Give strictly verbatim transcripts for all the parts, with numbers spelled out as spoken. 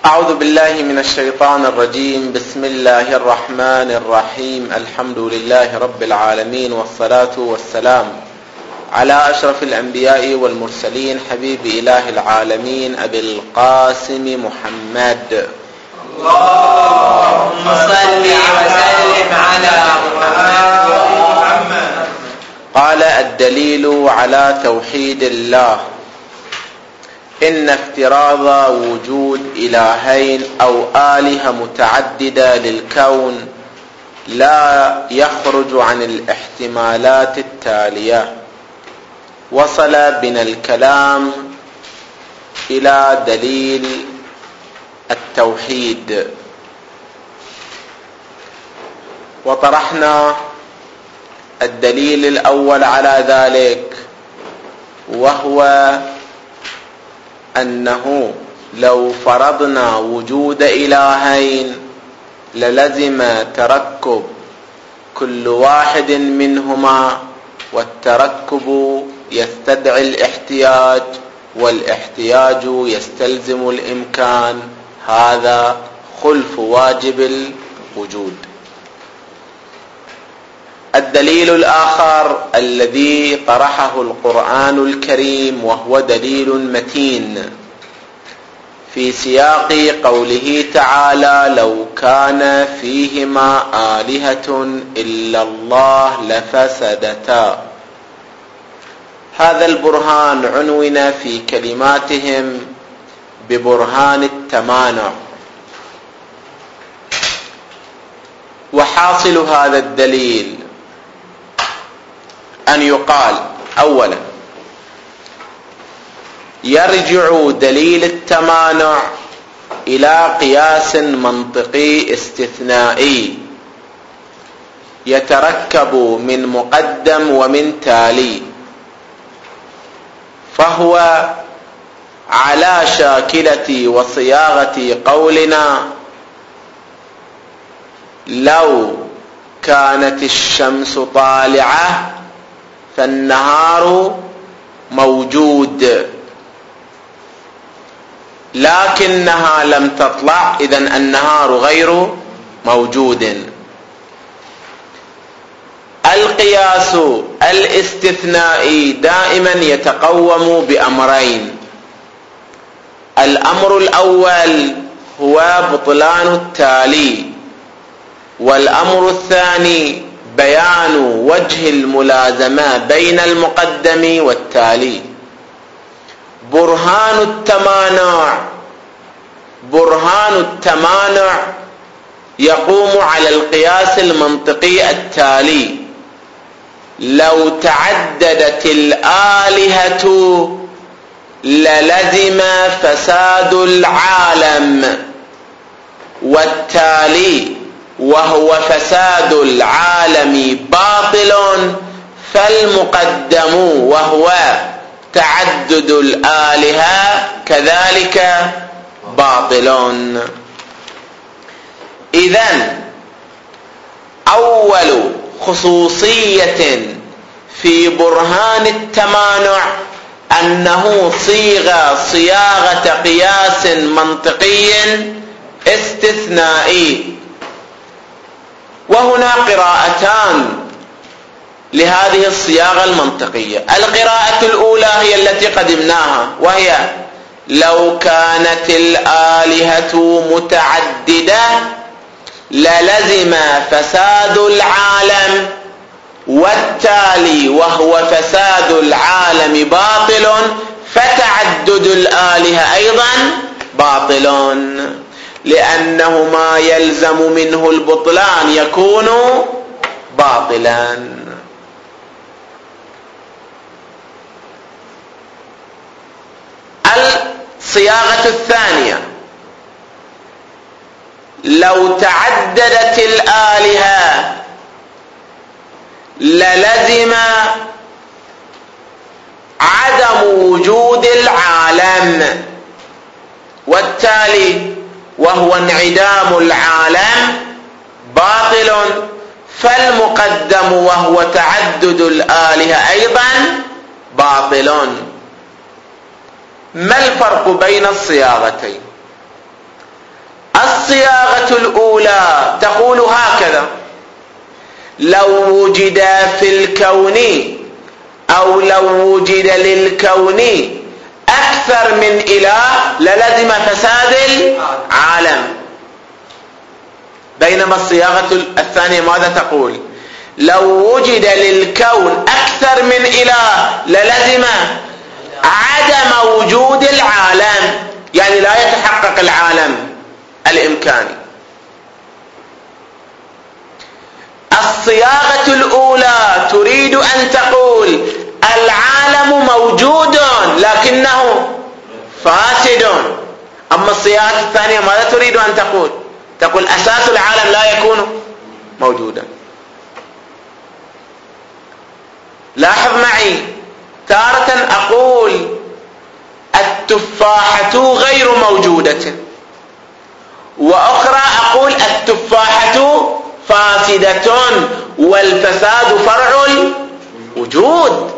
أعوذ بالله من الشيطان الرجيم. بسم الله الرحمن الرحيم. الحمد لله رب العالمين، والصلاة والسلام على أشرف الأنبياء والمرسلين، حبيب إله العالمين أبي القاسم محمد. اللهم صل وسلم على محمد. قال: الدليل على توحيد الله إن افتراض وجود إلهين أو آلهة متعددة للكون لا يخرج عن الاحتمالات التالية. وصل بنا الكلام إلى دليل التوحيد، وطرحنا الدليل الأول على ذلك، وهو أنه لو فرضنا وجود إلهين للزم تركب كل واحد منهما، والتركب يستدعي الاحتياج، والاحتياج يستلزم الإمكان، هذا خلف واجب الوجود. الدليل الآخر الذي طرحه القرآن الكريم، وهو دليل متين في سياق قوله تعالى: لو كان فيهما آلهة إلا الله لفسدتا. هذا البرهان عنون في كلماتهم ببرهان التمانع. وحاصل هذا الدليل أن يقال: أولا، يرجع دليل التمانع إلى قياس منطقي استثنائي يتركب من مقدم ومن تالي، فهو على شاكلة وصياغة قولنا: لو كانت الشمس طالعة فالنهار موجود، لكنها لم تطلع، إذن النهار غير موجود. القياس الاستثنائي دائما يتقوم بأمرين: الأمر الأول هو بطلان التالي، والأمر الثاني بيان وجه الملازمة بين المقدم والتالي. برهان التمانع برهان التمانع يقوم على القياس المنطقي التالي: لو تعددت الآلهة للزم فساد العالم، والتالي وهو فساد العالم باطل، فالمقدم وهو تعدد الآلهة كذلك باطل. إذن أول خصوصية في برهان التمانع أنه صيغ صياغة قياس منطقي استثنائي. وهنا قراءتان لهذه الصياغة المنطقية. القراءة الأولى هي التي قدمناها، وهي: لو كانت الآلهة متعددة للزم فساد العالم، والتالي وهو فساد العالم باطل، فتعدد الآلهة أيضا باطل، لأنه ما يلزم منه البطلان يكون باطلا. الصياغة الثانية: لو تعددت الآلهة للزم عدم وجود العالم، والتالي وهو انعدام العالم باطل، فالمقدم وهو تعدد الآلهة أيضا باطل. ما الفرق بين الصياغتين؟ الصياغة الأولى تقول هكذا: لو وجد في الكون أو لو وجد للكون أكثر من إله للزم فساد العالم. بينما الصياغة الثانية ماذا تقول؟ لو وجد للكون أكثر من إله للزم عدم وجود العالم، يعني لا يتحقق العالم الإمكاني. الصياغة الأولى تريد أن تقول العالم موجود لكنه فاسد. أما الصياغة الثانية ماذا تريد أن تقول؟ تقول أساس العالم لا يكون موجودا. لاحظ معي، تارة أقول التفاحة غير موجودة، وأخرى أقول التفاحة فاسدة والفساد فرع الوجود.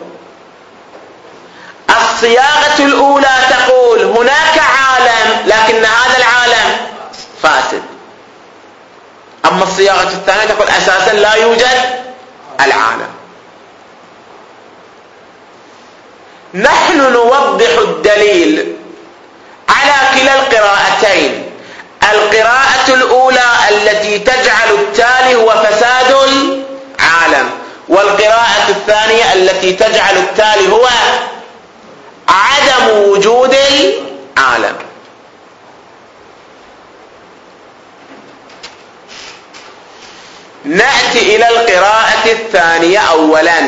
الصياغة الأولى تقول هناك عالم لكن هذا العالم فاسد. أما الصياغة الثانية تقول أساسا لا يوجد العالم. نحن نوضح الدليل على كلا القراءتين. القراءة الأولى التي تجعل التالي هو فساد العالم، والقراءة الثانية التي تجعل التالي هو عدم وجود العالم. نأتي إلى القراءة الثانية أولا.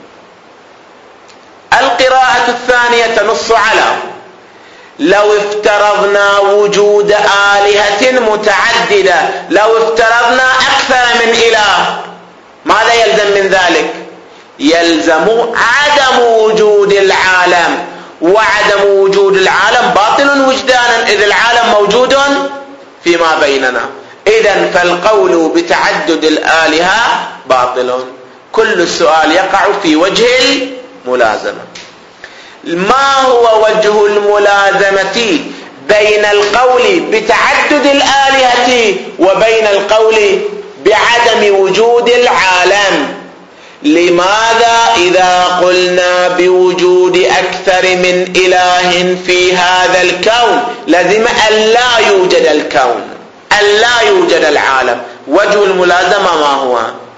القراءة الثانية تنص على لو افترضنا وجود آلهة متعددة، لو افترضنا أكثر من إله، ماذا يلزم من ذلك؟ يلزم عدم وجود العالم، وعدم وجود العالم باطل وجدانا إذ العالم موجود فيما بيننا. إذن فالقول بتعدد الآلهة باطل. كل السؤال يقع في وجه الملازمة. ما هو وجه الملازمة بين القول بتعدد الآلهة وبين القول بعدم وجود العالم؟ لماذا إذا قلنا بوجود أكثر من إله في هذا الكون لازم أن لا يوجد الكون، أن لا يوجد العالم؟ وجه الملازمة ما هو؟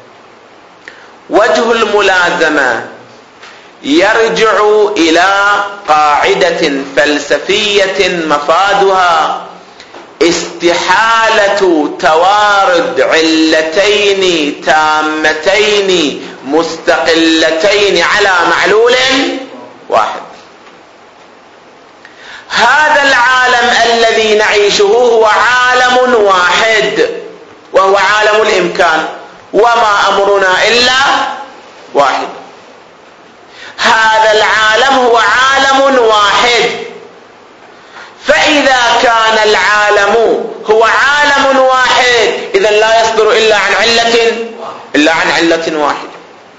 وجه الملازمة يرجع إلى قاعدة فلسفية مفادها استحالة توارد علتين تامتين مستقلتين على معلول واحد. هذا العالم الذي نعيشه هو عالم واحد وهو عالم الإمكان، وما أمرنا إلا واحد. هذا العالم هو عالم واحد، فإذا كان العالم هو عالم واحد إذن لا يصدر إلا عن علة إلا عن علة واحدة.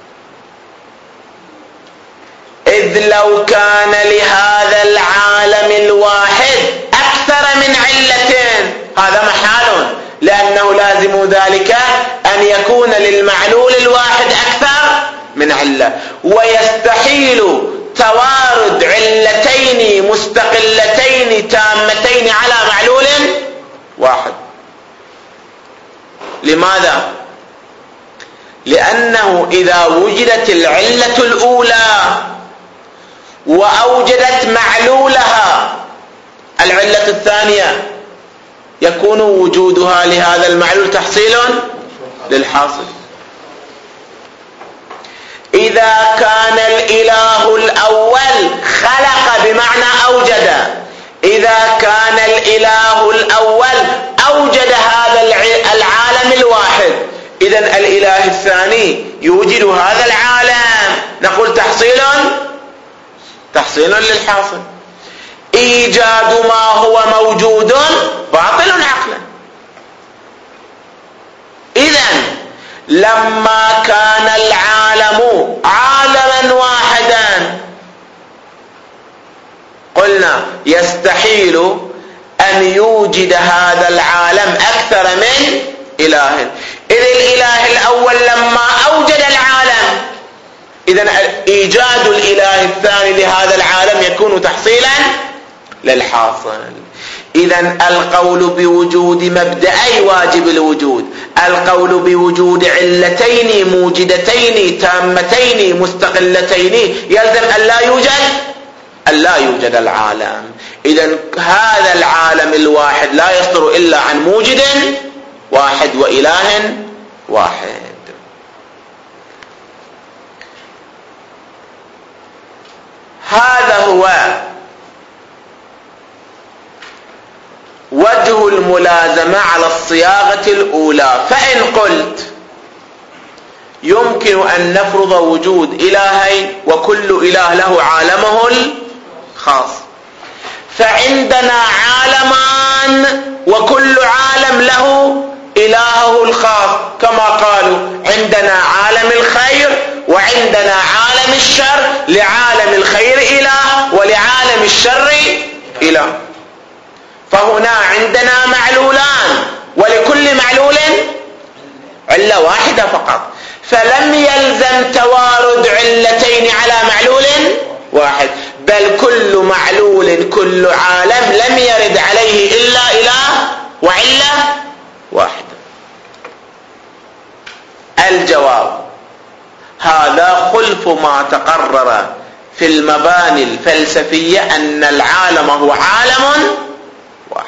إذ لو كان لهذا العالم الواحد أكثر من علتين هذا محال، لأنه لازم ذلك أن يكون للمعلول الواحد أكثر من علة، ويستحيل توارد علتين مستقلتين تامتين على معلول واحد. لماذا؟ لأنه إذا وجدت العلة الأولى وأوجدت معلولها العلة الثانية يكون وجودها لهذا المعلول تحصيل للحاصل. إذا كان الإله الأول خلق بمعنى أوجد، إذا كان الإله الأول أوجد هذا العالم الواحد، إذن الإله الثاني يوجد هذا العالم، نقول تحصيل تحصيل للحاصل. إيجاد ما هو موجود باطل عقلا. إذن لما كان العالم عالما واحدا قلنا يستحيل أن أن يوجد هذا العالم أكثر من إله. إذ الإله الأول لما أوجد العالم، إذن إيجاد الإله الثاني لهذا العالم يكون تحصيلا للحاصل. إذن القول بوجود مبدأي واجب الوجود، القول بوجود علتين موجدتين تامتين مستقلتين يلزم أن لا يوجد أن لا يوجد العالم. إذن هذا العالم الواحد لا يصدر إلا عن موجد واحد وإله واحد. هذا هو وجه الملازمة على الصياغة الأولى. فإن قلت يمكن أن نفرض وجود إلهين وكل إله له عالمه الخاص، فعندنا عالمان وكل عالم له إلهه الخاص، كما قالوا عندنا عالم الخير وعندنا عالم الشر، لعالم الخير إله ولعالم الشر إله. فهنا عندنا معلولان ولكل معلول علة واحدة فقط، فلم يلزم توارد علتين على معلول واحد، بل كل معلول كل عالم لم يرد عليه إلا إله وعلة واحدة. الجواب: هذا خلف ما تقرر في المباني الفلسفية أن العالم هو عالم واحد.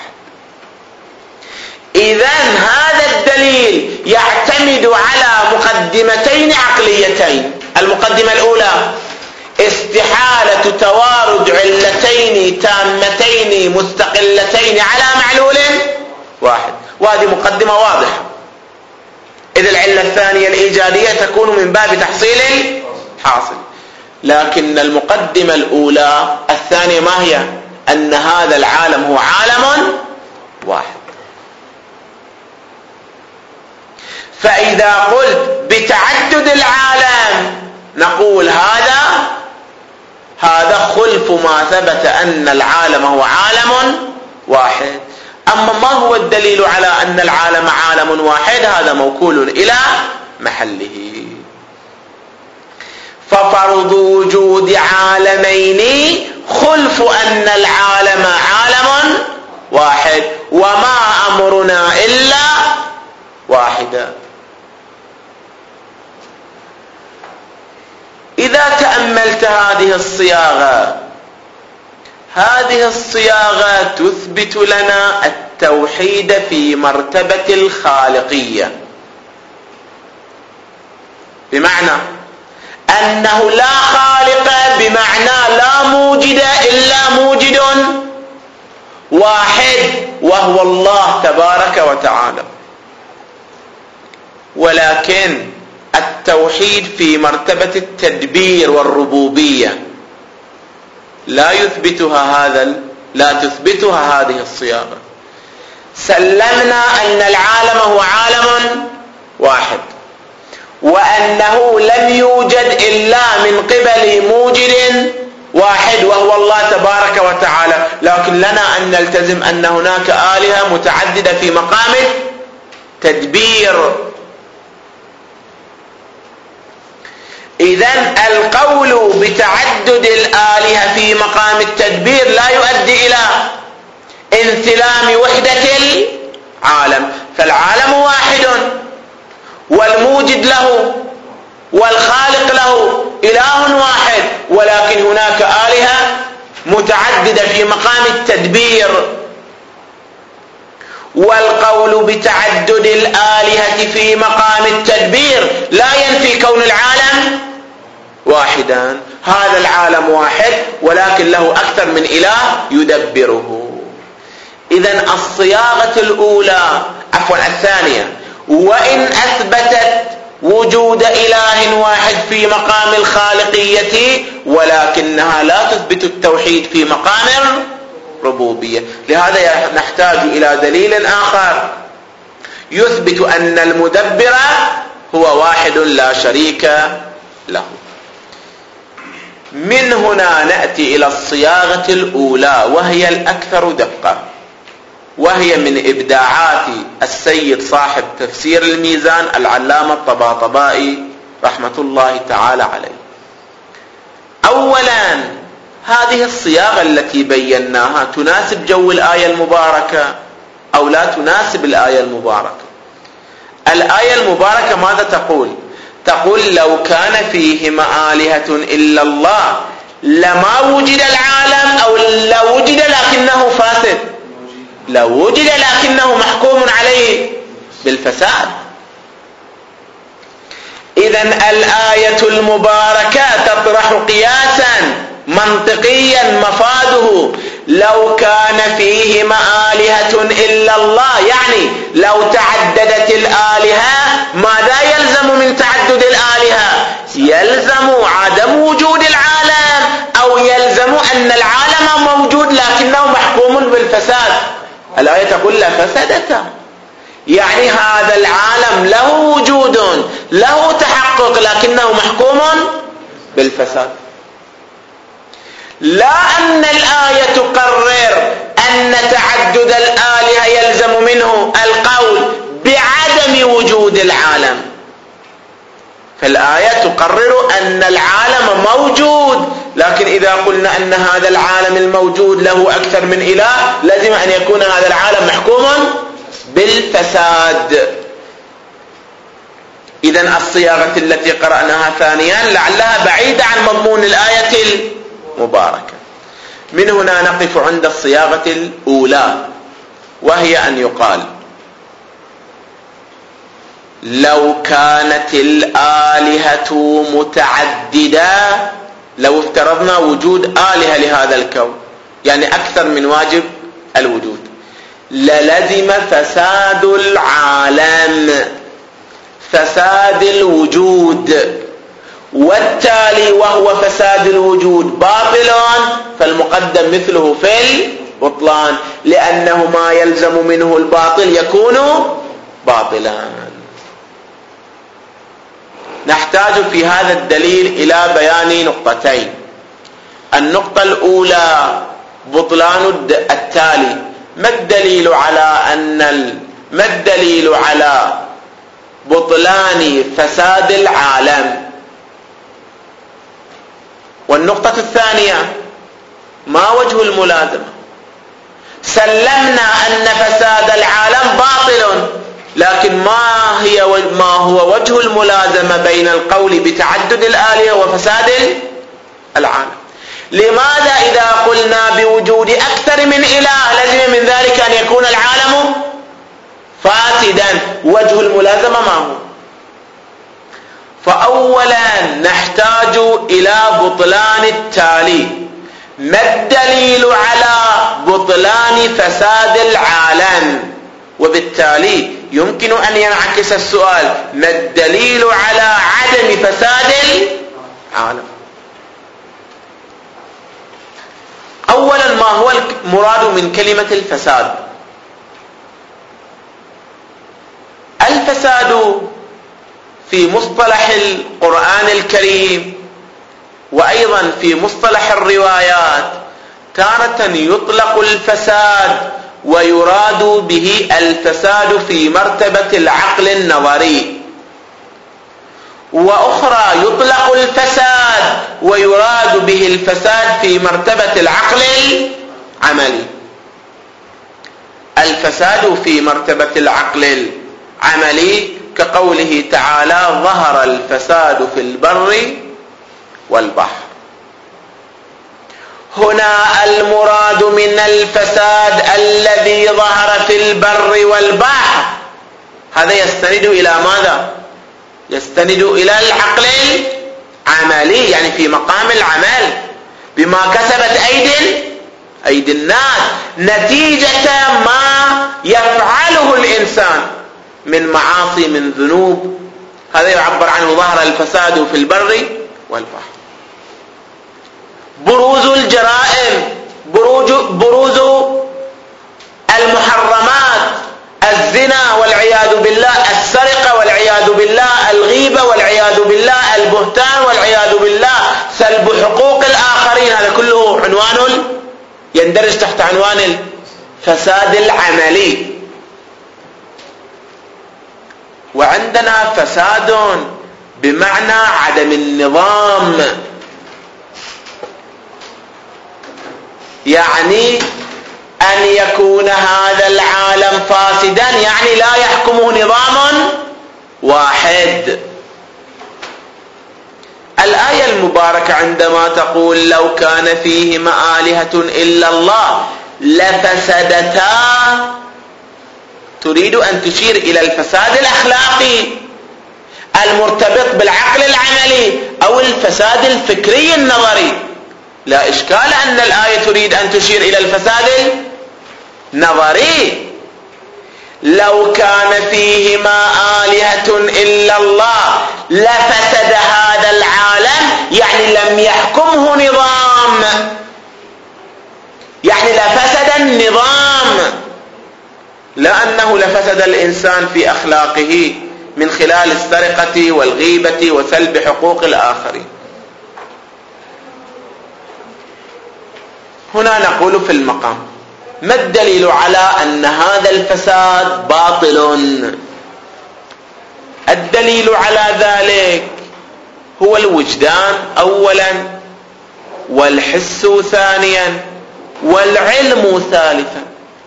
إذن هذا الدليل يعتمد على مقدمتين عقليتين. المقدمة الأولى: استحالة توارد علتين تامتين مستقلتين على معلول واحد، وهذه مقدمة واضحة. إذ العلة الثانية الإيجادية تكون من باب تحصيل الحاصل. لكن المقدمة الأولى الثانية ما هي؟ أن هذا العالم هو عالم واحد. فإذا قلت بتعدد العالم نقول هذا هذا خلف ما ثبت أن العالم هو عالم واحد. أما ما هو الدليل على أن العالم عالم واحد؟ هذا موكول إلى محله. ففرض وجود عالمين خلف أن العالم عالم واحد، وما أمرنا إلا واحدا. إذا تأملت هذه الصياغة هذه الصياغة تثبت لنا التوحيد في مرتبة الخالقية، بمعنى أنه لا خالق بمعنى لا موجد إلا موجد واحد وهو الله تبارك وتعالى. ولكن التوحيد في مرتبة التدبير والربوبية لا يثبتها هذا لا تثبتها هذه الصياغة. سلمنا أن العالم هو عالم واحد، وأنه لم يوجد إلا من قبل موجد واحد وهو الله تبارك وتعالى، لكن لنا أن نلتزم أن هناك آلهة متعددة في مقام تدبير. إذن القول بتعدد الآلهة في مقام التدبير لا يؤدي إلى انثلام وحدة العالم، فالعالم واحد والموجد له والخالق له إله واحد، ولكن هناك آلهة متعددة في مقام التدبير. والقول بتعدد الآلهة في مقام التدبير لا ينفي كون العالم واحدا. هذا العالم واحد ولكن له أكثر من إله يدبره. إذن الصياغة الأولى عفوا الثانية وإن أثبتت وجود إله واحد في مقام الخالقية ولكنها لا تثبت التوحيد في مقام الربوبية. لهذا نحتاج إلى دليل آخر يثبت أن المدبر هو واحد لا شريك له. من هنا نأتي إلى الصياغة الأولى وهي الأكثر دقة. وهي من إبداعات السيد صاحب تفسير الميزان العلامة الطباطبائي رحمة الله تعالى عليه. أولا، هذه الصياغة التي بيناها تناسب جو الآية المباركة أو لا تناسب الآية المباركة؟ الآية المباركة ماذا تقول؟ تقول لو كان فيهما آلهة إلا الله لما وجد العالم، أو لو وجد لكنه فاسد، لو وجد لكنه محكوم عليه بالفساد. إذن الآية المباركة تطرح قياسا منطقيا مفاده لو كان فيهما آلهة إلا الله، يعني لو تعددت الآلهة ماذا يلزم من تعدد الآلهة؟ يلزم عدم وجود العالم، أو يلزم أن العالم موجود لكنه محكوم بالفساد. الآية تقول لا فسدت، يعني هذا العالم له وجود له تحقق لكنه محكوم بالفساد. لا أن الآية تقرر أن تعدد الآلهة يلزم منه القول بعدم وجود العالم، فالآية تقرر أن العالم موجود، لكن إذا قلنا أن هذا العالم الموجود له أكثر من إله لازم أن يكون هذا العالم محكوم بالفساد. إذن الصياغة التي قرأناها ثانيا لعلها بعيدة عن مضمون الآية المباركة. من هنا نقف عند الصياغة الأولى، وهي أن يقال لو كانت الآلهة متعددة، لو افترضنا وجود آلهة لهذا الكون يعني أكثر من واجب الوجود، للزم فساد العالم، فساد الوجود، والتالي وهو فساد الوجود باطل، فالمقدم مثله في البطلان، لأنه ما يلزم منه الباطل يكون باطلا. نحتاج في هذا الدليل إلى بيان نقطتين. النقطة الأولى بطلان التالي. ما الدليل على أن ال... ما الدليل على بطلان فساد العالم؟ والنقطة الثانية ما وجه الملازمة؟ سلمنا أن فساد العالم باطل، لكن ما هي ما هو وجه الملازمة بين القول بتعدد الآلهة وفساد العالم؟ لماذا إذا قلنا بوجود أكثر من إله لازم من ذلك أن يكون العالم فاسدا؟ وجه الملازمة ما هو؟ فأولا نحتاج إلى بطلان التالي. ما الدليل على بطلان فساد العالم؟ وبالتالي يمكن أن ينعكس السؤال: ما الدليل على عدم فساد العالم؟ أولا ما هو المراد من كلمة الفساد؟ الفساد في مصطلح القرآن الكريم وأيضا في مصطلح الروايات تارة يطلق الفساد ويراد به الفساد في مرتبة العقل النظري، وأخرى يطلق الفساد ويراد به الفساد في مرتبة العقل العملي. الفساد في مرتبة العقل العملي كقوله تعالى: ظهر الفساد في البر والبحر. هنا المراد من الفساد الذي ظهر في البر والبحر هذا يستند إلى ماذا؟ يستند إلى العقل العملي، يعني في مقام العمل بما كسبت أيدي أيدي الناس نتيجة ما يفعله الإنسان من معاصي من ذنوب، هذا يعبر عنه ظهر الفساد في البر والبحر. بروز الجرائم، بروز, بروز المحرمات، الزنا والعياذ بالله، السرقة والعياذ بالله، الغيبة والعياذ بالله، البهتان والعياذ بالله، سلب حقوق الآخرين، هذا كله عنوان يندرج تحت عنوان فساد العملي، وعندنا فساد بمعنى عدم النظام، يعني أن يكون هذا العالم فاسدا، يعني لا يحكمه نظام واحد. الآية المباركة عندما تقول لو كان فيهما آلهة إلا الله لفسدتا، تريد أن تشير إلى الفساد الأخلاقي المرتبط بالعقل العملي أو الفساد الفكري النظري. لا إشكال أن الآية تريد أن تشير إلى الفساد النظري. لو كان فيهما آلهة إلا الله لفسد هذا العالم، يعني لم يحكمه نظام، يعني لفسد النظام، لا أنه لفسد الإنسان في أخلاقه من خلال السرقة والغيبة وسلب حقوق الآخرين. هنا نقول في المقام: ما الدليل على أن هذا الفساد باطل؟ الدليل على ذلك هو الوجدان أولا، والحس ثانيا، والعلم ثالثا.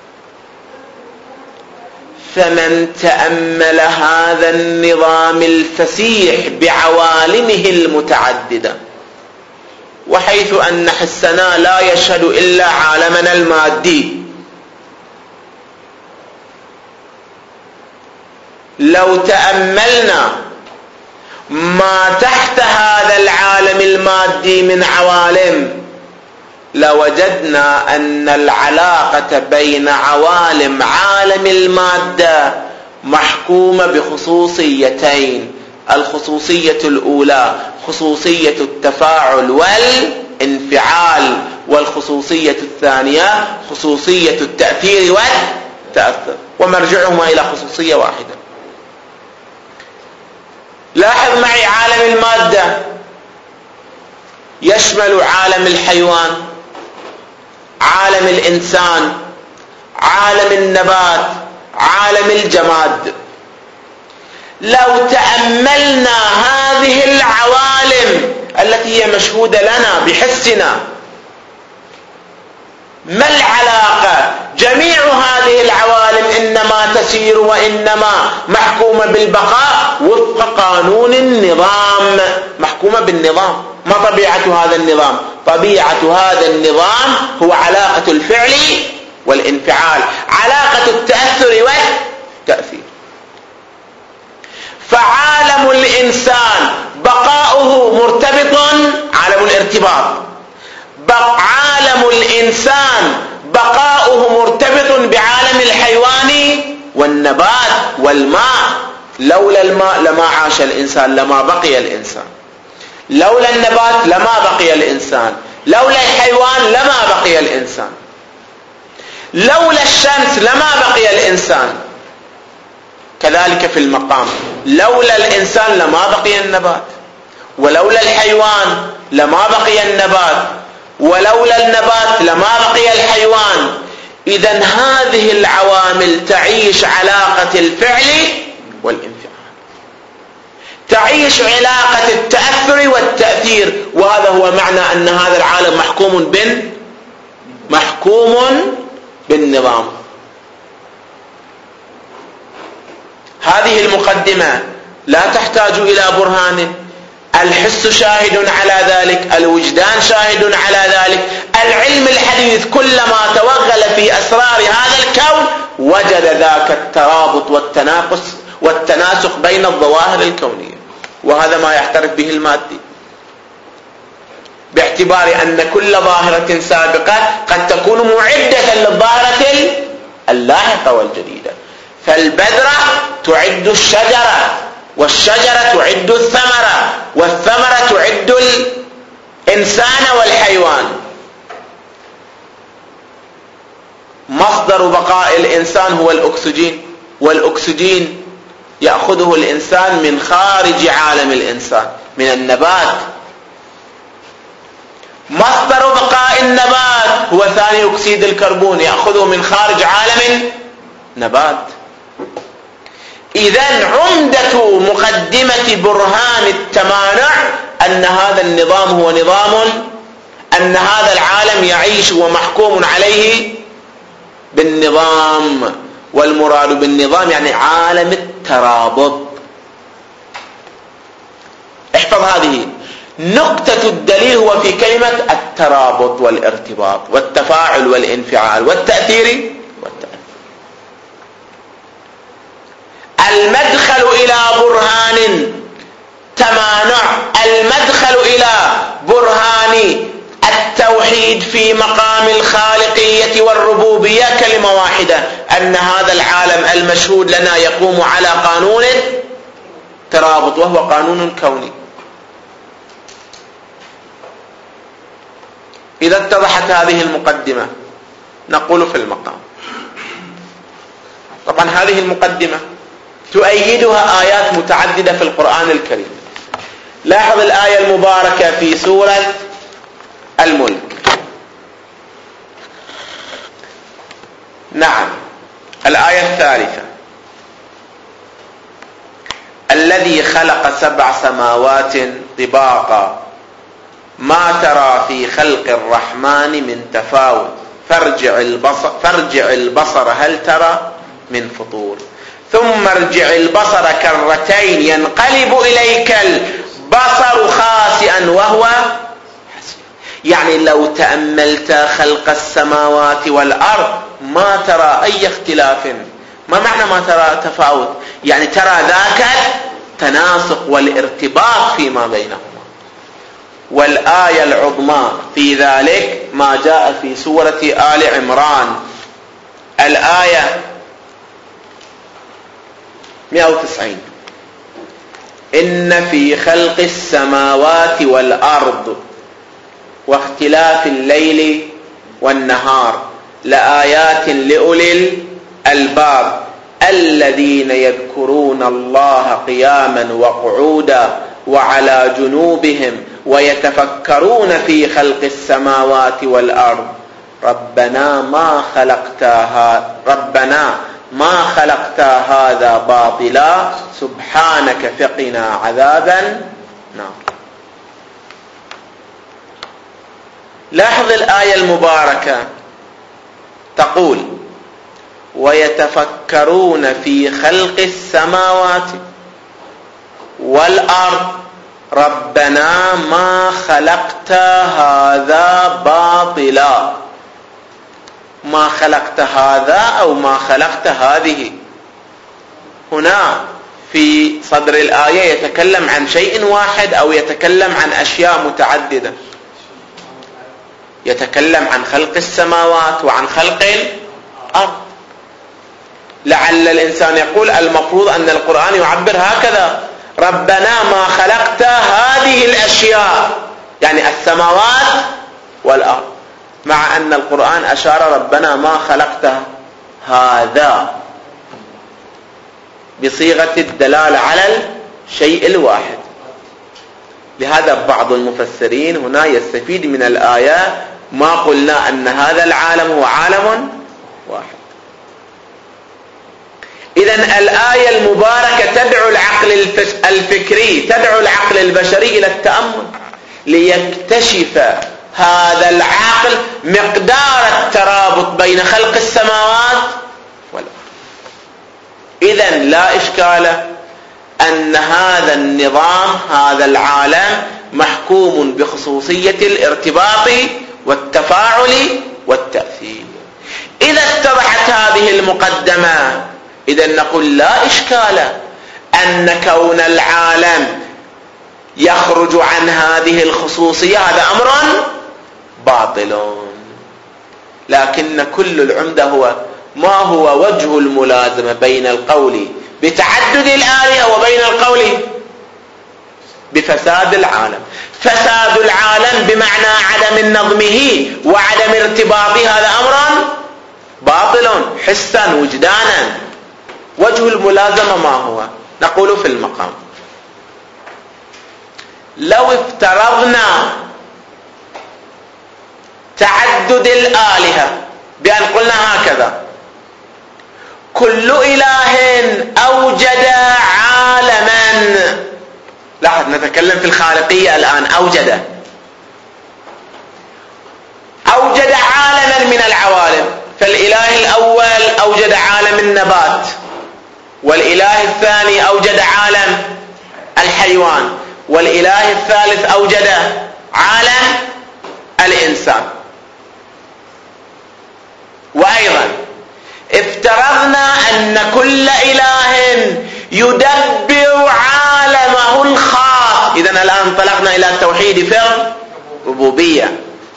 فمن تأمل هذا النظام الفسيح بعوالمه المتعددة، وحيث أن حسنا لا يشهد إلا عالمنا المادي، لو تأملنا ما تحت هذا العالم المادي من عوالم لوجدنا أن العلاقة بين عوالم عالم المادة محكومة بخصوصيتين: الخصوصية الأولى خصوصية التفاعل والانفعال، والخصوصية الثانية خصوصية التأثير والتأثر، ومرجعهما إلى خصوصية واحدة. لاحظ معي عالم المادة يشمل عالم الحيوان، عالم الإنسان، عالم النبات، عالم الجماد. لو تأملنا هذه العوالم التي هي مشهودة لنا بحسنا، ما العلاقة؟ جميع هذه العوالم إنما تسير وإنما محكومة بالبقاء وفق قانون النظام، محكومة بالنظام. ما طبيعة هذا النظام؟ طبيعة هذا النظام هو علاقة الفعل والانفعال، علاقة التأثر والتأثير. فعالم الإنسان بقاؤه مرتبط، عالم الارتباط، عالم الإنسان بقاؤه مرتبط بعالم الحيوان والنبات والماء. لولا الماء لما عاش الإنسان، لما بقي الإنسان. لولا النبات لما بقي الإنسان. لولا الحيوان لما بقي الإنسان. لولا الشمس لما بقي الإنسان. كذلك في المقام، لولا الإنسان لما بقي النبات، ولولا الحيوان لما بقي النبات، ولولا النبات لما بقي الحيوان. إذن هذه العوامل تعيش علاقة الفعل والانفعال، تعيش علاقة التأثر والتأثير، وهذا هو معنى أن هذا العالم محكوم بن محكوم بالنظام. هذه المقدمة لا تحتاج إلى برهان. الحس شاهد على ذلك، الوجدان شاهد على ذلك، العلم الحديث كلما توغل في أسرار هذا الكون وجد ذاك الترابط والتناقص والتناسق بين الظواهر الكونية، وهذا ما يعترف به المادي، باعتبار أن كل ظاهرة سابقة قد تكون معدة للظاهرة اللاحقة والجديدة. فالبذرة تعد الشجرة، والشجرة تعد الثمرة، والثمرة تعد الإنسان والحيوان. مصدر بقاء الإنسان هو الأكسجين، والأكسجين يأخذه الإنسان من خارج عالم الإنسان، من النبات. مصدر بقاء النبات هو ثاني أكسيد الكربون، يأخذه من خارج عالم النبات. إذن عمدة مقدمة برهان التمانع أن هذا النظام هو نظام، أن هذا العالم يعيش ومحكوم عليه بالنظام، والمراد بالنظام يعني عالم الترابط. احفظ هذه نقطة الدليل، هو في كلمة الترابط والارتباط والتفاعل والانفعال والتأثير والتأثير. المدخل إلى برهان تمانع، المدخل إلى برهان التوحيد في مقام الخالقية والربوبية كلمة واحدة، أن هذا العالم المشهود لنا يقوم على قانون ترابط، وهو قانون كوني. إذا اتضحت هذه المقدمة نقول في المقام. طبعا هذه المقدمة تؤيدها آيات متعددة في القرآن الكريم. لاحظ الآية المباركة في سورة الملك. نعم، الآية الثالثة: الذي خلق سبع سماوات طباقا ما ترى في خلق الرحمن من تفاوت فارجع البصر, فارجع البصر هل ترى من فطور ثم ارجع البصر كرتين ينقلب إليك البصر خاسئا وهو حسير. يعني لو تأملت خلق السماوات والأرض ما ترى أي اختلاف. ما معنى ما ترى تفاوت؟ يعني ترى ذاك التناسق والارتباط فيما بينهما. والآية العظمى في ذلك ما جاء في سورة آل عمران، الآية مئة وتسعين: إن في خلق السماوات والأرض واختلاف الليل والنهار لآيات لأولي الألباب الذين يذكرون الله قياما وقعودا وعلى جنوبهم ويتفكرون في خلق السماوات والأرض ربنا ما خلقت هذا ربنا ما خلقت هذا باطلا سبحانك فقنا عذاب النار. لاحظ الآية المباركة تقول ويتفكرون في خلق السماوات والأرض ربنا ما خلقت هذا باطلا. ما خلقت هذا أو ما خلقت هذه، هنا في صدر الآية يتكلم عن شيء واحد أو يتكلم عن أشياء متعددة؟ يتكلم عن خلق السماوات وعن خلق الأرض. لعل الإنسان يقول المفروض أن القرآن يعبر هكذا: ربنا ما خلقت هذه الأشياء، يعني السماوات والأرض، مع أن القرآن أشار ربنا ما خلقت هذا بصيغة الدلالة على الشيء الواحد. لهذا بعض المفسرين هنا يستفيد من الآية ما قلنا أن هذا العالم هو عالم واحد. إذن الآية المباركة تدعو العقل الفكري تدعو العقل البشري إلى التأمل ليكتشف هذا العقل مقدار الترابط بين خلق السماوات والأرض. إذن لا إشكال أن هذا النظام هذا العالم محكوم بخصوصية الارتباط والتفاعل والتأثير. إذا اتضحت هذه المقدمة إذن نقول لا إشكال أن كون العالم يخرج عن هذه الخصوصية هذا أمر باطل. لكن كل العمدة هو ما هو وجه الملازمة بين القول بتعدد الآلهة وبين القول بفساد العالم. فساد العالم بمعنى عدم نظمه وعدم ارتباطه هذا أمر باطل حسا وجدانا. وجه الملازمة ما هو؟ نقول في المقام: لو افترضنا تعدد الآلهة بأن قلنا هكذا: كل إله أوجد عالما. لاحظ، نتكلم في الخالقية الآن. أوجد أوجد عالما من العوالم. فالإله الأول أوجد عالم النبات، والإله الثاني أوجد عالم الحيوان، والإله الثالث أوجد عالم الإنسان. وأيضا افترضنا أن كل إله يدبر عالمه الخاص. إذن الآن انطلقنا إلى التوحيد في الربوبية.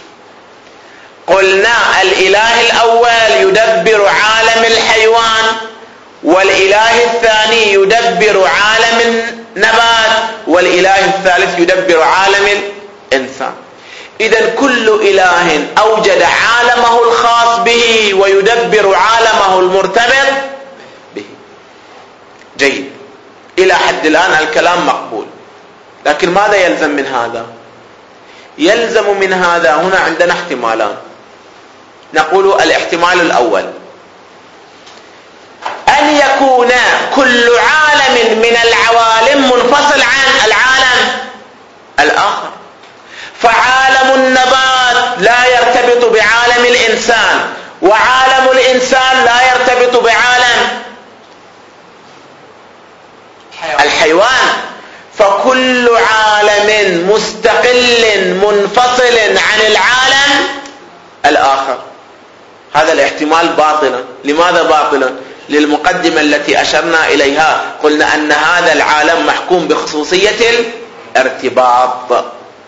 قلنا الإله الأول يدبر عالم الحيوان، والإله الثاني يدبر عالم النبات، والإله الثالث يدبر عالم الإنسان. إذن كل إله أوجد عالمه الخاص به ويدبر عالمه المرتبط به. جيد، إلى حد الآن الكلام مقبول. لكن ماذا يلزم من هذا؟ يلزم من هذا هنا عندنا احتمالان. نقول الاحتمال الأول أن يكون كل عالم من العوالم منفصل عن العالم الآخر، فعالم النبات لا يرتبط بعالم الإنسان، وعالم الإنسان لا يرتبط بعالم الحيوان، فكل عالم مستقل منفصل عن العالم الآخر. هذا الاحتمال باطلا. لماذا باطلا؟ للمقدمة التي أشرنا إليها. قلنا أن هذا العالم محكوم بخصوصية الارتباط.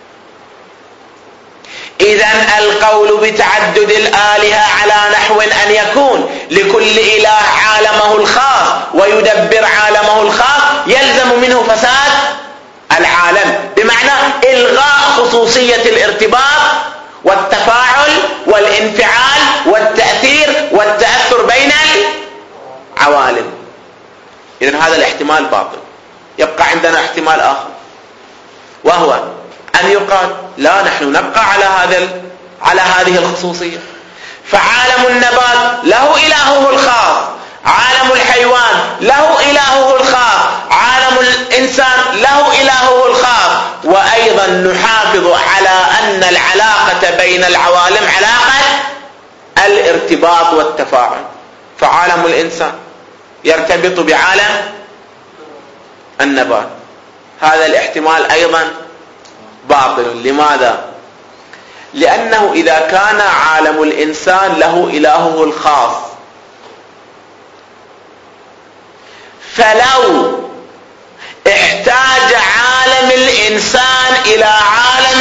إذن القول بتعدد الآلهة على نحو أن يكون لكل إله عالمه الخاص ويدبر عالمه الخاص يلزم منه فساد العالم، بمعنى إلغاء خصوصية الارتباط والتفاعل والانفعال والتأثير والتأثر بين العوالم. إذن هذا الاحتمال باطل. يبقى عندنا احتمال آخر، وهو أن يقال لا، نحن نبقى على هذا على هذه الخصوصية. فعالم النبات له إلهه الخاص، عالم الحيوان له إلهه الخاص، عالم الإنسان له إلهه الخاص. وأيضا نحافظ على أن العلاقة بين العوالم علاقة الارتباط والتفاعل. فعالم الإنسان يرتبط بعالم النبات. هذا الاحتمال أيضا باطل. لماذا؟ لأنه إذا كان عالم الإنسان له إلهه الخاص، فلو احتاج عالم الإنسان إلى عالم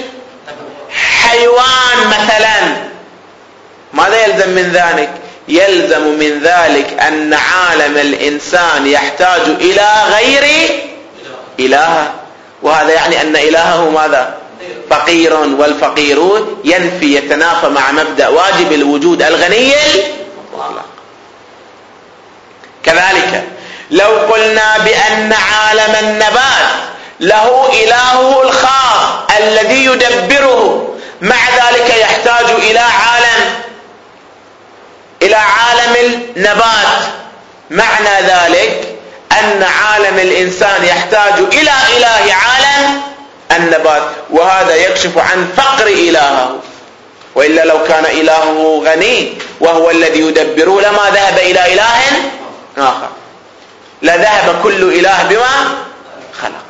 الحيوان مثلا، ماذا يلزم من ذلك؟ يلزم من ذلك أن عالم الإنسان يحتاج إلى غير إله، وهذا يعني أن إلهه ماذا؟ فقير، والفقير ينفي يتنافى مع مبدأ واجب الوجود الغني المطلق. كذلك لو قلنا بأن عالم النبات له إلهه الخاص الذي يدبره، مع ذلك يحتاج إلى عالم إلى عالم النبات، معنى ذلك أن عالم الإنسان يحتاج إلى إله عالم النبات، وهذا يكشف عن فقر إلهه. وإلا لو كان إلهه غني وهو الذي يدبره لما ذهب إلى إله آخر، لذهب كل إله بما خلق.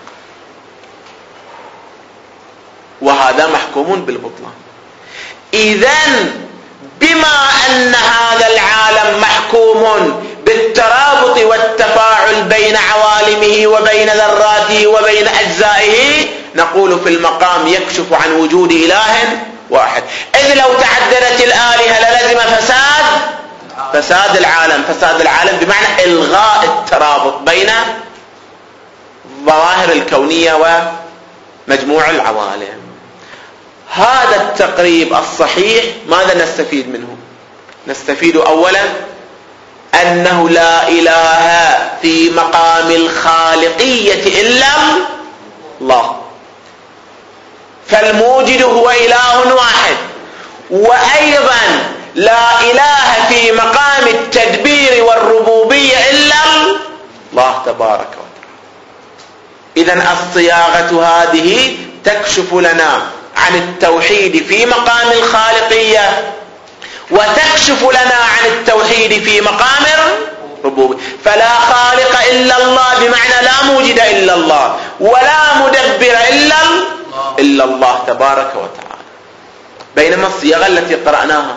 وهذا محكوم بالبطلان. إذن بما أن هذا العالم محكوم بالترابط والتفاعل بين عوالمه وبين ذراته وبين أجزائه، نقول في المقام يكشف عن وجود إله واحد. إذ لو تعددت الآلهة للزم فساد فساد العالم. فساد العالم بمعنى إلغاء الترابط بين الظواهر الكونية ومجموع العوالم. هذا التقريب الصحيح ماذا نستفيد منه؟ نستفيد أولا أنه لا إله في مقام الخالقية إلا الله، فالموجد هو إله واحد، وأيضا لا إله في مقام التدبير والربوبية إلا الله تبارك وتعالى. إذن الصياغة هذه تكشف لنا عن التوحيد في مقام الخالقية، وتكشف لنا عن التوحيد في مقام الربوبية. فلا خالق إلا الله بمعنى لا موجد إلا الله، ولا مدبر إلا إلا الله تبارك وتعالى. بينما الصيغة التي قرأناها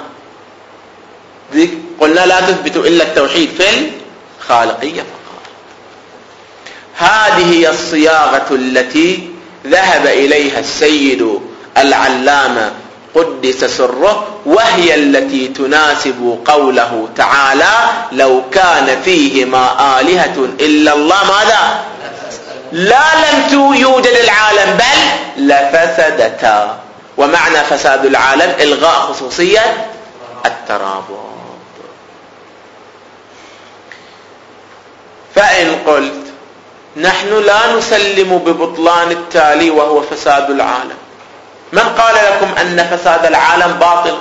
قلنا لا تثبت إلا التوحيد في الخالقية فقط. هذه هي الصياغة التي ذهب إليها السيد العلامة قدس سره، وهي التي تناسب قوله تعالى: لو كان فيهما آلهة إلا الله ماذا؟ لا لم يوجد العالم بل لفسدتا. ومعنى فساد العالم إلغاء خصوصية الترابط. فإن قلت نحن لا نسلم ببطلان التالي وهو فساد العالم، من قال لكم أن فساد العالم باطل؟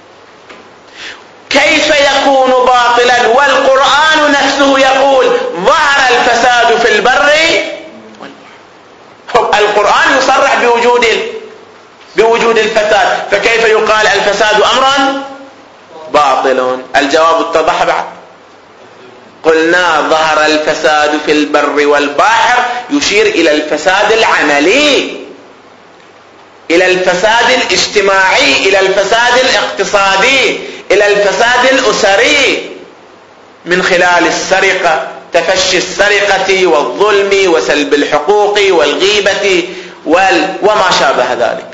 كيف يكون باطلا والقرآن نفسه يقول ظهر الفساد في البر والبحر؟ القرآن يصرح بوجود بوجود الفساد، فكيف يقال الفساد أمرا باطل؟ الجواب اتضح بعد. قلنا ظهر الفساد في البر والبحر يشير إلى الفساد العملي، إلى الفساد الاجتماعي، إلى الفساد الاقتصادي، إلى الفساد الأسري، من خلال السرقة، تفشي السرقة والظلم وسلب الحقوق والغيبة وال... وما شابه ذلك،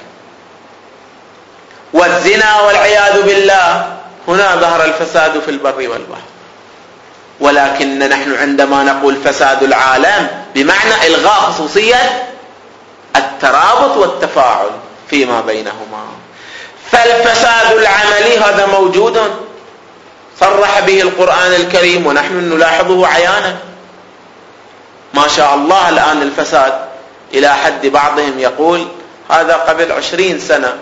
والزنا والعياذ بالله. هنا ظهر الفساد في البر والبحر. ولكن نحن عندما نقول فساد العالم بمعنى إلغاء خصوصية الترابط والتفاعل فيما بينهما. فالفساد العملي هذا موجود صرح به القرآن الكريم ونحن نلاحظه عيانا. ما شاء الله الآن الفساد إلى حد بعضهم يقول هذا قبل عشرين سنة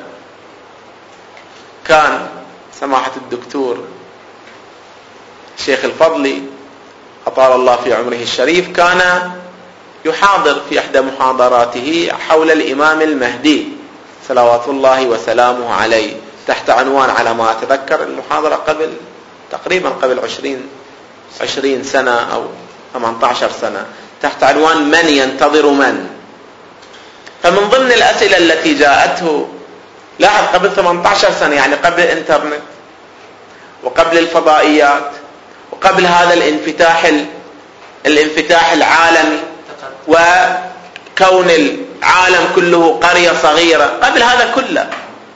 كان سماحة الدكتور الشيخ الفضلي أطال الله في عمره الشريف كان يحاضر في إحدى محاضراته حول الإمام المهدي صلوات الله وسلامه عليه، تحت عنوان على ما أتذكر المحاضرة قبل تقريبا قبل عشرين عشرين سنة أو ثمانية عشر سنة، تحت عنوان من ينتظر من. فمن ضمن الأسئلة التي جاءته، لاحظ قبل ثمانية عشر سنة، يعني قبل الإنترنت وقبل الفضائيات وقبل هذا الانفتاح الانفتاح العالمي وكون العالم كله قرية صغيرة، قبل هذا كله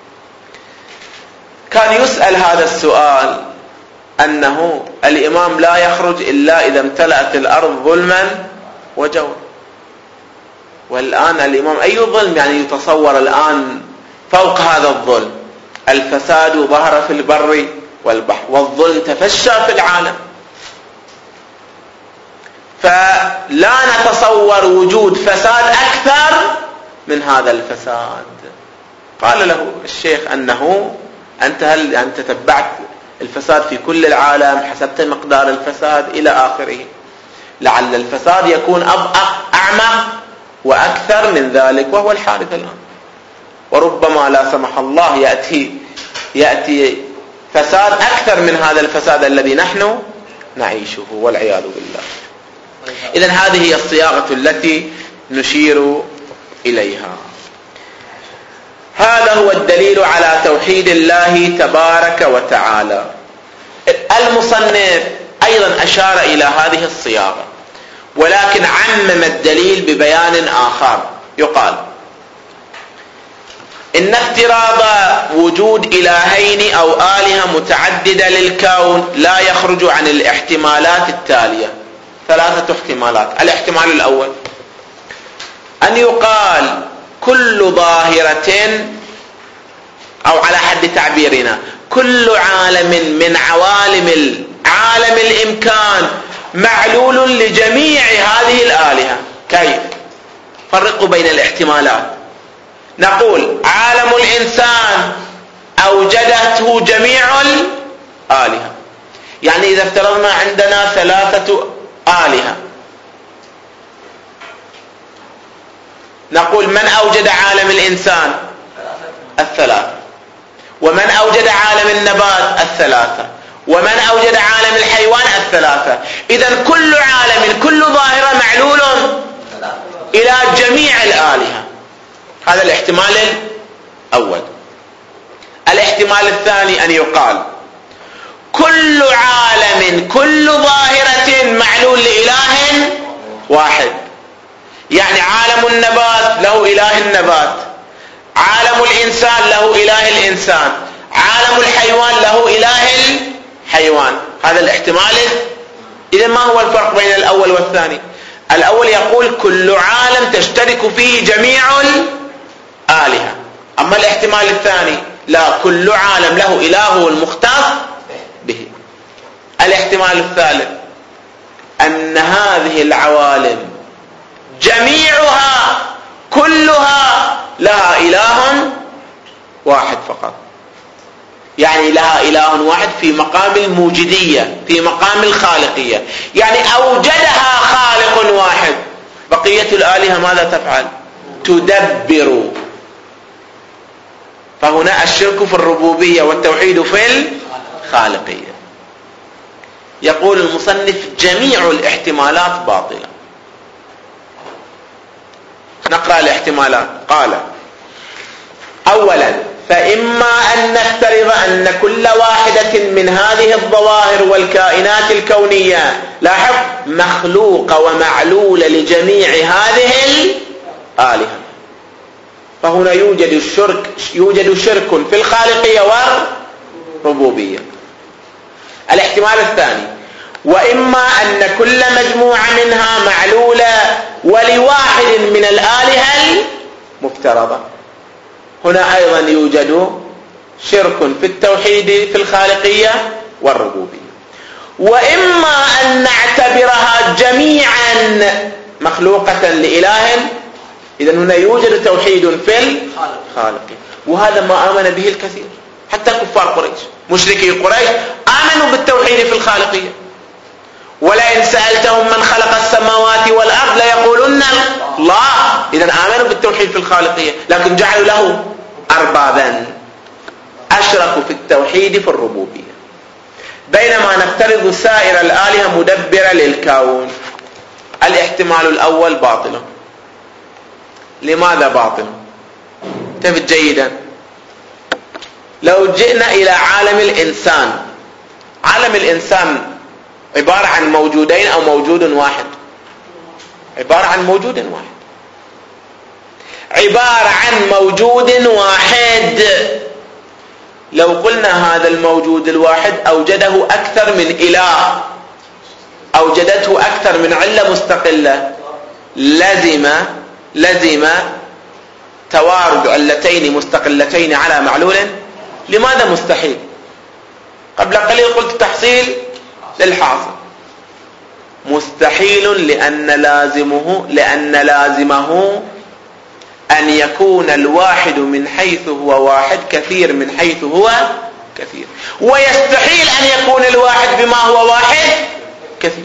كان يسأل هذا السؤال أنه الإمام لا يخرج إلا إذا امتلأت الأرض ظلما وجورا. والآن الإمام أي ظلم يعني يتصور الآن فوق هذا الظلم؟ الفساد ظهر في البر والبحر والظلم تفشى في العالم، فلا نتصور وجود فساد أكثر من هذا الفساد. قال له الشيخ أنه أنت هل أنت تتبعت الفساد في كل العالم، حسبت مقدار الفساد إلى آخره؟ لعل الفساد يكون أعمق وأكثر من ذلك وهو الحادث الآن. وربما لا سمح الله يأتي يأتي فساد أكثر من هذا الفساد الذي نحن نعيشه والعياذ بالله. إذن هذه هي الصياغة التي نشير إليها. هذا هو الدليل على توحيد الله تبارك وتعالى. المصنف أيضا أشار إلى هذه الصياغة، ولكن عمم الدليل ببيان آخر. يقال إن افتراض وجود إلهين أو آلهة متعددة للكون لا يخرج عن الاحتمالات التالية. ثلاثة احتمالات. الاحتمال الأول أن يقال كل ظاهرة، أو على حد تعبيرنا كل عالم من عوالم عالم الإمكان معلول لجميع هذه الآلهة. كيف؟ فرقوا بين الاحتمالات. نقول عالم الإنسان أوجدته جميع الآلهة. يعني إذا افترضنا عندنا ثلاثة آلهة، نقول من أوجد عالم الإنسان؟ الثلاثة. ومن أوجد عالم النبات؟ الثلاثة. ومن أوجد عالم الحيوان؟ الثلاثة. إذن كل عالم، كل ظاهرة معلول إلى جميع الآلهة. هذا الاحتمال الأول. الاحتمال الثاني أن يقال كل عالم، كل ظاهرة معلول لإله واحد. يعني عالم النبات له إله النبات، عالم الإنسان له إله الإنسان، عالم الحيوان له إله الحيوان. هذا الاحتمال. إذن ما هو الفرق بين الأول والثاني؟ الأول يقول كل عالم تشترك فيه جميع الآلهة. أما الاحتمال الثاني لا، كل عالم له إله المختص به. الاحتمال الثالث أن هذه العوالم جميعها كلها لها إله واحد فقط. يعني لها إله واحد في مقام الموجودية، في مقام الخالقية. يعني أوجدها خالق واحد. بقية الآلهة ماذا تفعل؟ تدبر. فهنا الشرك في الربوبية والتوحيد في الخالقية. يقول المصنف جميع الاحتمالات باطلة. نقرأ الاحتمالات. قال: أولا، فإما أن نفترض أن كل واحدة من هذه الظواهر والكائنات الكونية، لاحظ، مخلوق ومعلول لجميع هذه الآلهة. فهنا يوجد الشرك، يوجد شرك في الخالقية والربوبية. الاحتمال الثاني: وإما أن كل مجموعة منها معلولة ولواحد من الآلهة المفترضة. هنا أيضا يوجد شرك في التوحيد في الخالقية والربوبية. وإما أن نعتبرها جميعا مخلوقة لإله. إذن هنا يوجد توحيد في الخالقية، وهذا ما آمن به الكثير، حتى كفار قريش، مشركي قريش آمنوا بالتوحيد في الخالقية. ولئن سألتهم من خلق السماوات والأرض ليقولن الله. إذن آمنوا بالتوحيد في الخالقية، لكن جعلوا له أربابا، أشركوا في التوحيد في الربوبية. بينما نفترض سائر الآلهة مدبرة للكون. الاحتمال الأول باطل. لماذا باطل؟ انتبه جيدا. لو جئنا إلى عالم الإنسان، عالم الإنسان عبارة عن موجودين أو موجود واحد؟ عبارة عن موجود واحد. عبارة عن موجود واحد. لو قلنا هذا الموجود الواحد أوجده أكثر من إله، أوجدته أكثر من علة مستقلة، لزم لزم توارد علتين مستقلتين على معلول. لماذا مستحيل؟ قبل قليل قلت تحصيل للحاصل. مستحيل لأن لازمه لأن لازمه أن يكون الواحد من حيث هو واحد كثير من حيث هو كثير، ويستحيل أن يكون الواحد بما هو واحد كثير.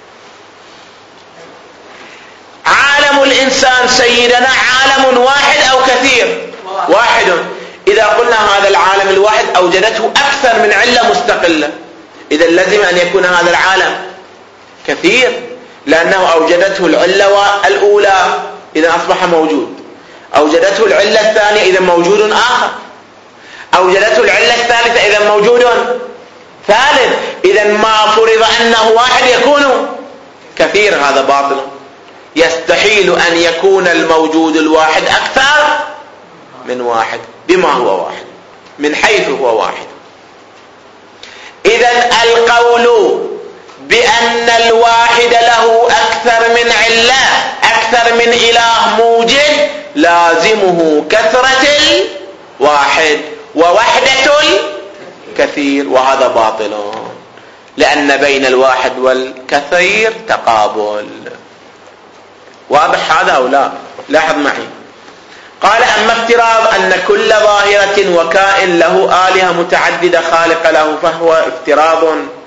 عالم الإنسان سيدنا عالم واحد أو كثير؟ واحد. إذا قلنا هذا العالم الواحد أوجدته أكثر من علة مستقلة، إذا لازم أن يكون هذا العالم كثير، لأنه أوجدته العلة الأولى إذا أصبح موجود، أوجدته العلة الثانية إذا موجود آخر، أوجدته العلة الثالثة إذا موجود ثالث. إذا ما فرض أنه واحد يكون كثير، هذا باطل. يستحيل أن يكون الموجود الواحد أكثر من واحد بما هو واحد، من حيث هو واحد. إذن القول بأن الواحد له أكثر من علة، أكثر من إله موجد، لازمه كثرة الواحد ووحدة الكثير، وهذا باطل، لأن بين الواحد والكثير تقابل. واضح هذا أو لا؟ لاحظ معي. قال أما افتراض أن كل ظاهرة وكائن له آلهة متعددة خالق له فهو افتراض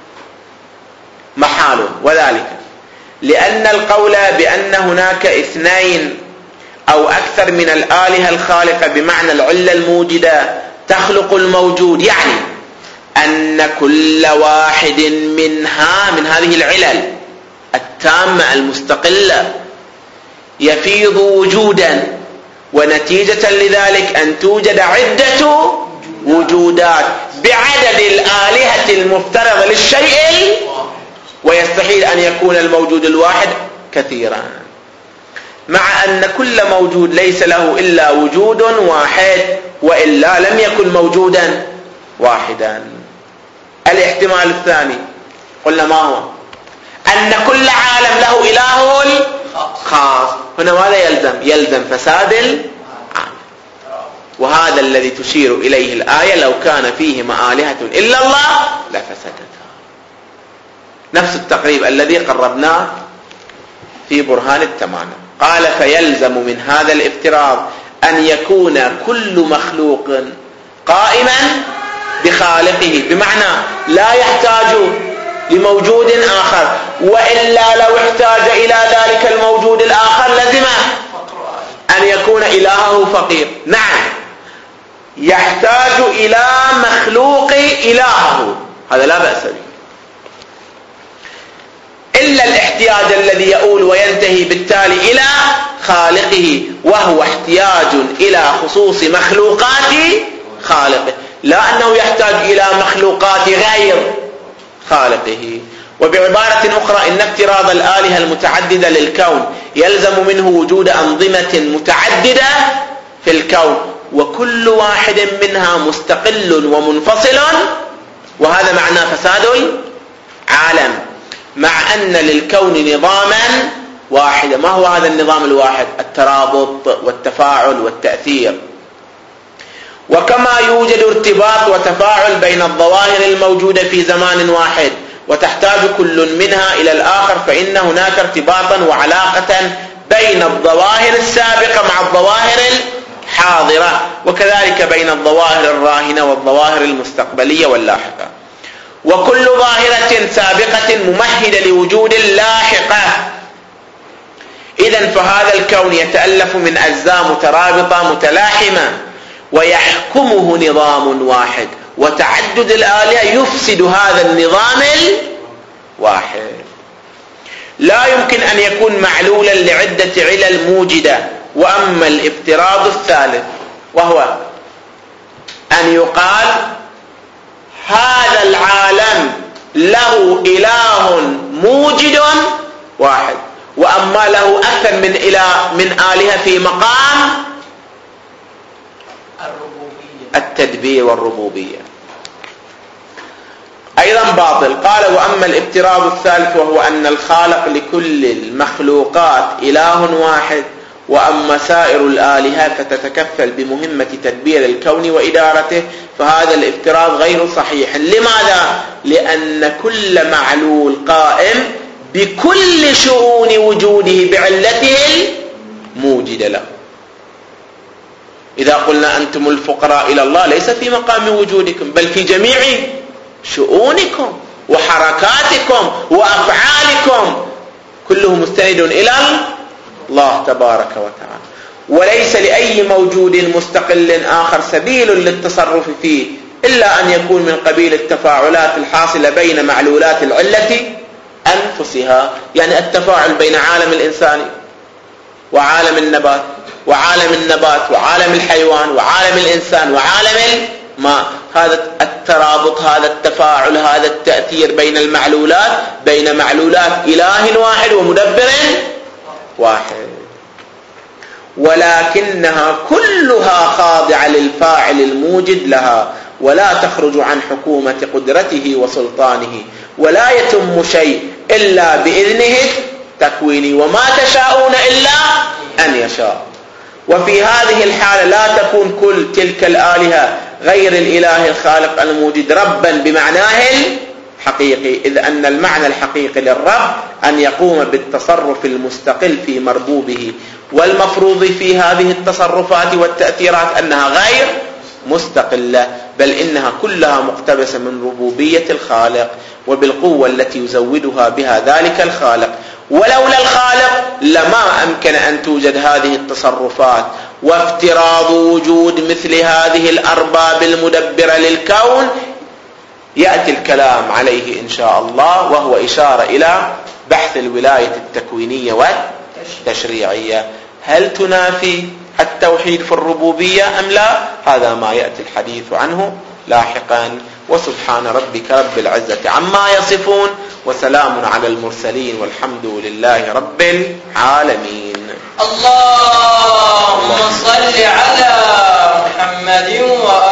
محال، وذلك لأن القول بأن هناك اثنين أو أكثر من الآلهة الخالقة بمعنى العلة الموجدة تخلق الموجود، يعني أن كل واحد منها من هذه العلل التامة المستقلة يفيض وجودا، ونتيجة لذلك أن توجد عدة وجودات بعدد الآلهة المفترضة للشيء، ويستحيل أن يكون الموجود الواحد كثيرا، مع أن كل موجود ليس له إلا وجود واحد، وإلا لم يكن موجودا واحدا. الاحتمال الثاني قلنا ما هو؟ أن كل عالم له إله خاص. هنا ماذا يلزم؟ يلزم فساد العالم، وهذا الذي تشير إليه الآية: لو كان فيهما آلهة إلا الله لفسدتا. نفس التقريب الذي قربناه في برهان التمام. قال: فيلزم من هذا الافتراض أن يكون كل مخلوق قائما بخالقه، بمعنى لا يحتاج لموجود آخر، وإلا لو احتاج إلى ذلك الموجود الآخر لزم أن يكون إلهه فقير. نعم، يحتاج إلى مخلوق إلهه، هذا لا بأس به، إلا الاحتياج الذي يؤول وينتهي بالتالي إلى خالقه، وهو احتياج إلى خصوص مخلوقات خالقه، لا أنه يحتاج إلى مخلوقات غير خالقه. وبعبارة أخرى، إن افتراض الآلهة المتعددة للكون يلزم منه وجود أنظمة متعددة في الكون، وكل واحد منها مستقل ومنفصل، وهذا معنى فساد العالم، مع أن للكون نظاما واحدا. ما هو هذا النظام الواحد؟ الترابط والتفاعل والتأثير. وكما يوجد ارتباط وتفاعل بين الظواهر الموجودة في زمان واحد وتحتاج كل منها إلى الآخر، فإن هناك ارتباطا وعلاقة بين الظواهر السابقة مع الظواهر الحاضرة، وكذلك بين الظواهر الراهنة والظواهر المستقبلية واللاحقة. وكل ظاهرة سابقة ممهدة لوجود لاحقة. إذن فهذا الكون يتألف من أجزاء مترابطة متلاحمة، ويحكمه نظام واحد، وتعدد الآلهة يفسد هذا النظام الواحد. لا يمكن أن يكون معلولا لعدة علل موجدة. وأما الافتراض الثالث وهو أن يقال هذا العالم له إله موجد واحد، وأما له أكثر من إله من آلهة في مقام التدبير والربوبية، أيضا باطل. قال: وأما الافتراض الثالث وهو أن الخالق لكل المخلوقات إله واحد، وأما سائر الآلهة فتتكفل بمهمة تدبير الكون وإدارته، فهذا الافتراض غير صحيح. لماذا؟ لأن كل معلول قائم بكل شؤون وجوده بعلته الموجدة له. إذا قلنا أنتم الفقراء إلى الله ليس في مقام وجودكم، بل في جميع شؤونكم وحركاتكم وأفعالكم، كله مستند إلى الله تبارك وتعالى، وليس لأي موجود مستقل آخر سبيل للتصرف فيه إلا أن يكون من قبيل التفاعلات الحاصلة بين معلولات العلة أنفسها، يعني التفاعل بين عالم الإنسان وعالم النبات وعالم النبات وعالم الحيوان وعالم الإنسان وعالم الماء. هذا الترابط، هذا التفاعل، هذا التأثير بين المعلولات، بين معلولات إله واحد ومدبر واحد، ولكنها كلها خاضعة للفاعل الموجد لها، ولا تخرج عن حكومة قدرته وسلطانه، ولا يتم شيء إلا بإذنه التكويني، وما تشاءون إلا أن يشاء. وفي هذه الحالة لا تكون كل تلك الآلهة غير الإله الخالق الموجد ربا بمعناه الحقيقي، إذ أن المعنى الحقيقي للرب أن يقوم بالتصرف المستقل في مربوبه، والمفروض في هذه التصرفات والتأثيرات أنها غير مستقلة، بل إنها كلها مقتبسة من ربوبية الخالق وبالقوة التي يزودها بها ذلك الخالق. ولولا الخالق لما أمكن أن توجد هذه التصرفات، وافتراض وجود مثل هذه الأرباب المدبرة للكون يأتي الكلام عليه إن شاء الله، وهو إشارة إلى بحث الولاية التكوينية والتشريعية. هل تنافي التوحيد في الربوبية أم لا؟ هذا ما يأتي الحديث عنه لاحقا. وسبحان ربك رب العزة عما يصفون، وسلام على المرسلين، والحمد لله رب العالمين. اللهم صل على محمد وآله